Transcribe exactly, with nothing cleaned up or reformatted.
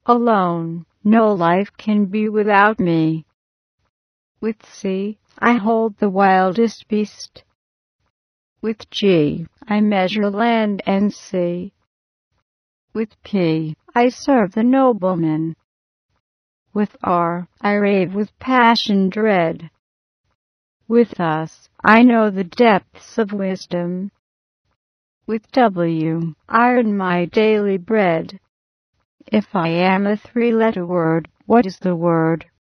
alone, no life can be without me. With C, I hold the wildest beast. With G, I measure land and sea. With P, I serve the nobleman. With R, I rave with passion dread. With S, I know the depths of wisdom. With W, I earn my daily bread. If I am a three-letter word, what is the word?